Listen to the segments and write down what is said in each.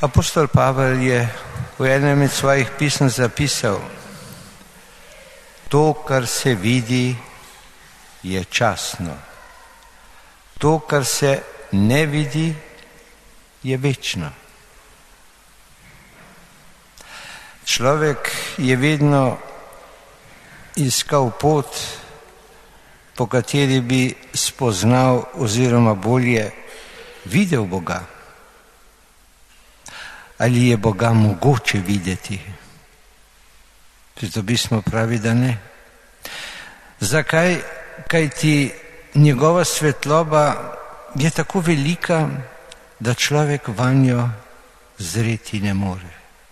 Apostol Pavel je v enem od svojih pisem zapisal: to, kar se vidi, je časno. To, kar se ne vidi, je večno. Človek je vedno iskal pot, po kateri bi spoznal oziroma bolje videl Boga. Ali je Boga mogoče videti? Svetopismo pravi, da ne. Zakaj? Kajti njegova svetloba je tako velika, da človek vanjo zreti ne more.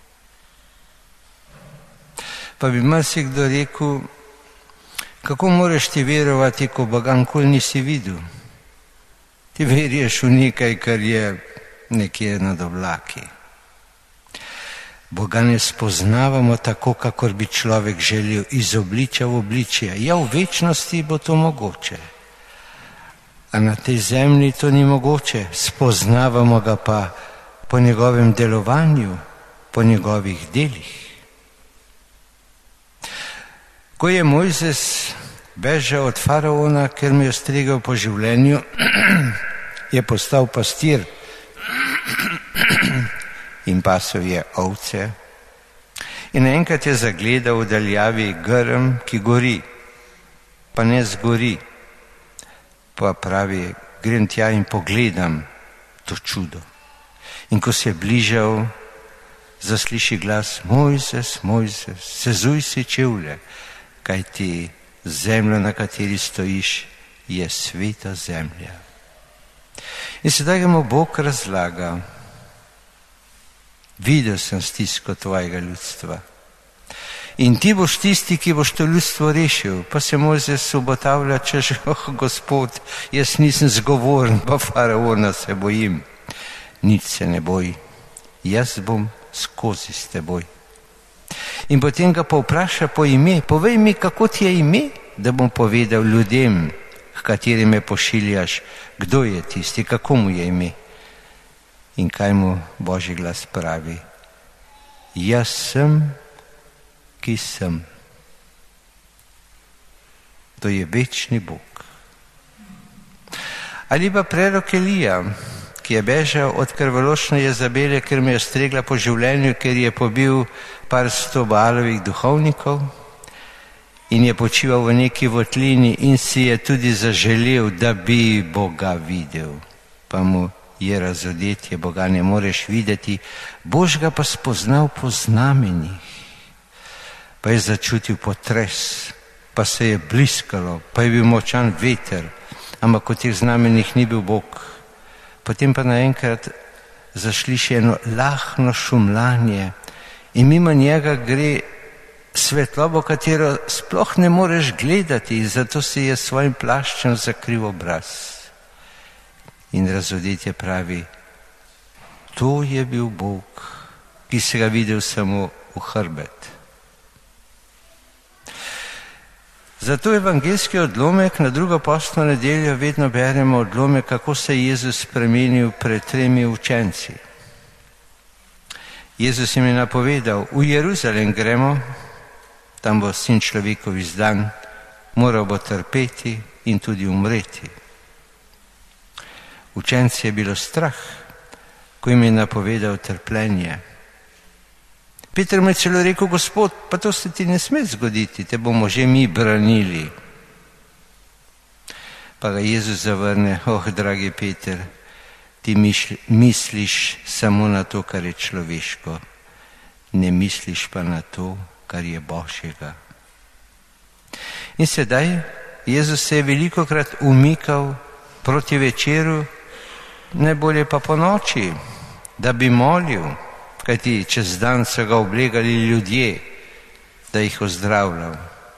Pa bi marsikdo rekel, kako moreš ti verovati, ko Boga nikoli nisi videl? Ti verješ v nekaj, kar je nekje nad oblaki. Boga ne spoznavamo tako, kakor bi človek želel, iz obličja v obličje. Ja, v večnosti bo to mogoče. A na tej zemlji to ni mogoče. Spoznavamo ga pa po njegovem delovanju, po njegovih delih. Ko je Mojzes bežal od faraona, ker mu je stregel po življenju, je postal pastir in pasel je ovce. In enkrat je zagledal v daljavi grm, ki gori, pa ne zgori. Pa pravi, grem tja in pogledam to čudo. In ko se je bližal, zasliši glas: Mojzes, Mojzes, sezuj si čevlje, kajti zemlja, na kateri stojiš, je sveta zemlja. In sedaj mu Bog razlaga: videl sem stisko tvojega ljudstva in ti boš tisti, ki boš to ljudstvo rešil. Pa se Mojzes obotavlja, češ, Gospod, jaz nisem zgovoren, pa faraona se bojim. Nič se ne boj, jaz bom skozi s teboj. In potem ga pa vpraša po ime: povej mi, kako ti je ime, da bom povedal ljudem, k katerim me pošiljaš, kdo je tisti, kako mu je ime. In kaj mu Božji glas pravi? Jaz sem, ki sem. To je večni Bog. Ali pa prerok Elija, ki je bežal od krvoločne Jezabele, ker me je stregla po življenju, ker je pobil par 100 Baalovih duhovnikov in je počival v neki votlini in si je tudi zaželel, da bi Boga videl. Pa mu je razodetje, Boga ne moreš videti, boš ga pa spoznal po znamenjih. Pa je začutil potres, pa se je bliskalo, pa je bil močan veter, ampak v teh znamenjih ni bil Bog. Potem pa naenkrat zasliši eno lahno šumljanje in mimo njega gre svetlobo, katero sploh ne moreš gledati, zato si je svojim plaščem zakril obraz. In razodetje pravi: to je bil Bog, ki se ga videl samo v hrbet. Zato evangeljski odlomek na drugo postno nedeljo vedno beremo odlomek, kako se je Jezus spremenil pred 3 učenci. Jezus jim je napovedal: v Jeruzalem gremo, tam bo Sin človekov izdan, moral bo trpeti in tudi umreti. Učence je bilo strah, ko jim je napovedal trpljenje. Peter mu je celo rekel: Gospod, pa to se ti ne sme zgoditi, te bomo že mi branili. Pa ga Jezus zavrne: dragi Peter, ti misliš samo na to, kar je človeško, ne misliš pa na to, kar je Božjega. In sedaj Jezus se je velikokrat umikal proti večeru, najbolje pa po noči, da bi molil, kajti čez dan so ga oblegali ljudje, da jih ozdravljal.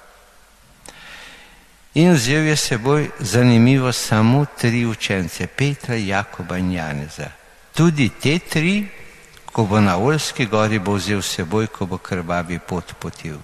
In vzel je seboj, zanimivo, samo 3 učence, Petra, Jakoba in Janeza. Tudi te 3, ko bo na Oljski gori, bo vzel seboj, ko bo krvavi pot potil.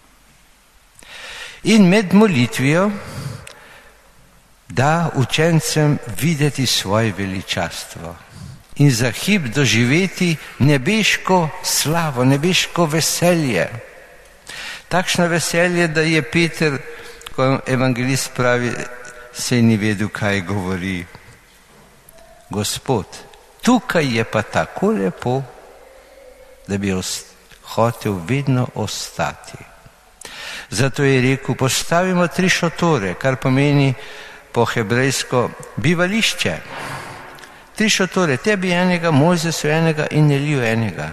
In med molitvijo da učencem videti svoje veličastvo. in za hip doživeti nebeško slavo, nebeško veselje. Takšno veselje, da je Peter, ko evangelist pravi, saj ni vedel, kaj govori. Gospod, tukaj je pa tako lepo, da bi hotel vedno ostati. Zato je rekel, postavimo 3 šotore, kar pomeni po hebrejsko bivališče. 3 šotore, tebi enega, Mojzesu enega in Eliju enega.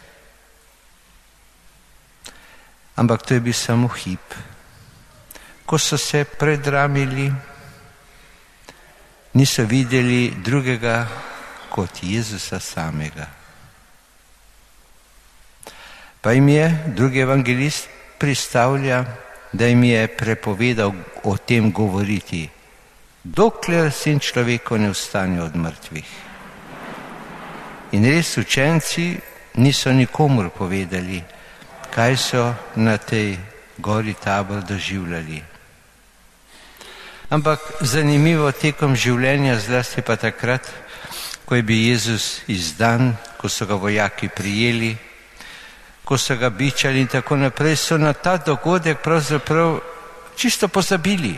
Ampak to je bil samo hip. Ko so se predramili, niso videli drugega kot Jezusa samega. Pa jim je drugi evangelist pristavlja, da jim je prepovedal o tem govoriti, dokler Sin človekov ne vstane od mrtvih. In res učenci niso nikomur povedali, kaj so na tej gori Tabor doživljali. Ampak zanimivo tekom življenja, zlasti pa takrat, ko je bil Jezus izdan, ko so ga vojaki prijeli, ko so ga bičali in tako naprej, so na ta dogodek pravzaprav čisto pozabili.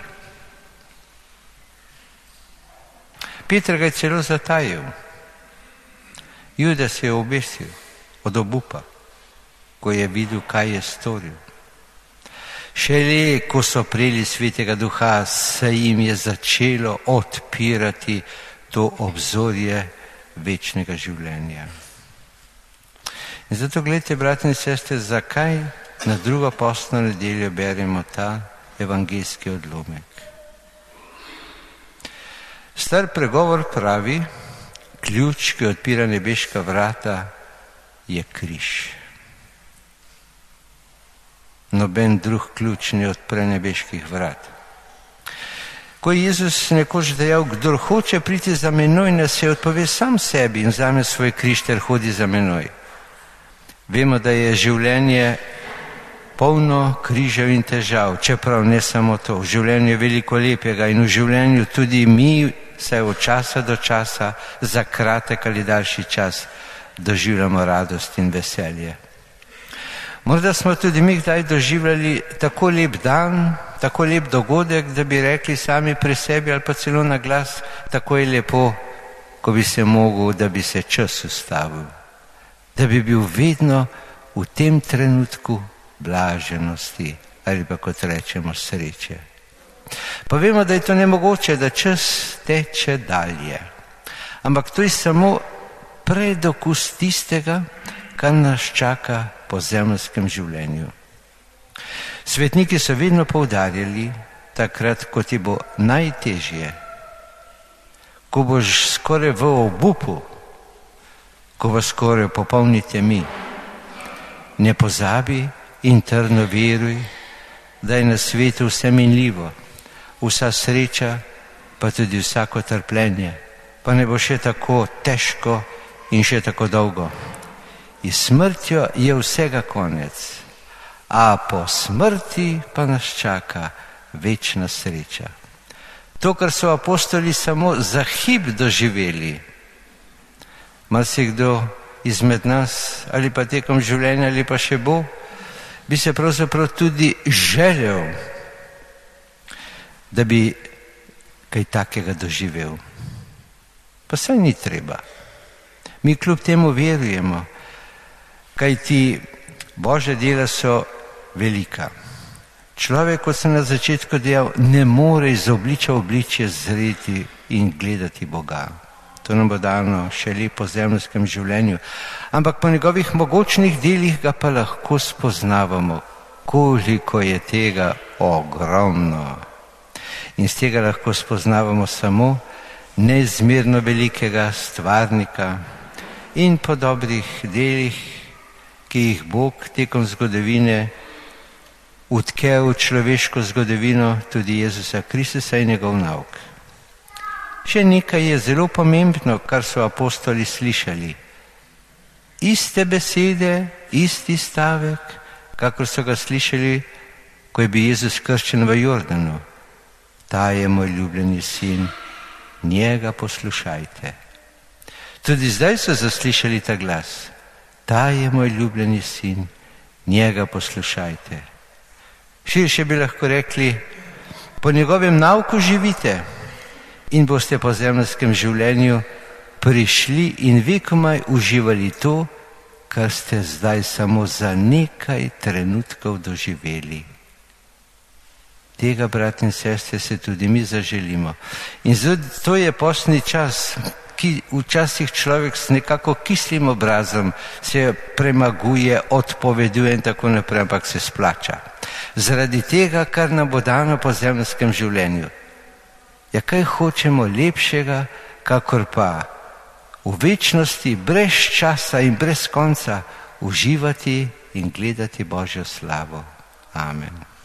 Peter ga je celo zatajil. Judas je obesil od obupa, ko je videl, kaj je storil. Šele, ko so prejeli Svetega Duha, se jim je začelo odpirati to obzorje večnega življenja. In zato gledajte, bratje in sestre, zakaj na drugo postno nedeljo beremo ta evangeljski odlomek. Star pregovor pravi, ključ, ki odpira nebeška vrata, je križ. Noben drug ključ ne odpre nebeških vrat. Ko je Jezus nekoč dejal, kdor hoče priti za menoj, naj se odpove sam sebi in vzame svoj križ ter hodi za menoj. Vemo, da je življenje polno križev in težav, čeprav ne samo to. V življenju je veliko lepega in v življenju tudi mi, saj od časa do časa, za kratek ali daljši čas, doživljamo radost in veselje. Morda smo tudi mi kdaj doživljali tako lep dan, tako lep dogodek, da bi rekli sami pri sebi ali pa celo na glas, tako je lepo, ko bi se mogel, da bi se čas ustavil, da bi bil vedno v tem trenutku blaženosti ali pa kot rečemo sreče. Pa vemo, da je to nemogoče, da čas teče dalje. Ampak to je samo predokus tistega, kar nas čaka po zemeljskem življenju. Svetniki so vedno poudarjali, takrat, ko ti bo najtežje, ko boš skoraj v obupu, ko bo skoraj v popolni temi, ne pozabi in trdno veruj, da je na svetu vse minljivo, vsa sreča, pa tudi vsako trpljenje, pa ne bo še tako težko in še tako dolgo. In smrtjo je vsega konec, a po smrti pa nas čaka večna sreča. To, kar so apostoli samo za hip doživeli, marsikdo izmed nas ali pa tekom življenja ali pa še bo, bi se pravzaprav tudi želel, da bi kaj takega doživel. Pa saj ni treba. Mi kljub temu verujemo, kajti Božja dela so velika. Človek, kot sem na začetku dejal, ne more iz obličja v obličje zreti in gledati Boga. To nam bo dano še lepo v zemeljskem življenju. Ampak po njegovih mogočnih delih ga pa lahko spoznavamo, koliko je tega ogromno. In z tega lahko spoznavamo samo neizmerno velikega stvarnika in po dobrih delih, ki jih Bog tekom zgodovine utke v človeško zgodovino, tudi Jezusa Kristusa in njegov nauk. Še nekaj je zelo pomembno, kar so apostoli slišali. Iste besede, isti stavek, kakor so ga slišali, ko je bil Jezus krščen v Jordanu. Ta je moj ljubljeni sin, njega poslušajte. Tudi zdaj so zaslišali ta glas. Ta je moj ljubljeni sin, njega poslušajte. Širše bi lahko rekli, po njegovem nauku živite in boste po zemeljskem življenju prišli in vekomaj uživali to, kar ste zdaj samo za nekaj trenutkov doživeli. Tega, brat in sestre, se tudi mi zaželimo. In to je postni čas, ki včasih človek s nekako kislim obrazom se premaguje, odpoveduje in tako naprej, ampak se splača. Zaradi tega, kar nam bo dano po zemeljskem življenju. Ja, kaj hočemo lepšega, kakor pa v večnosti, brez časa in brez konca, uživati in gledati Božjo slavo. Amen.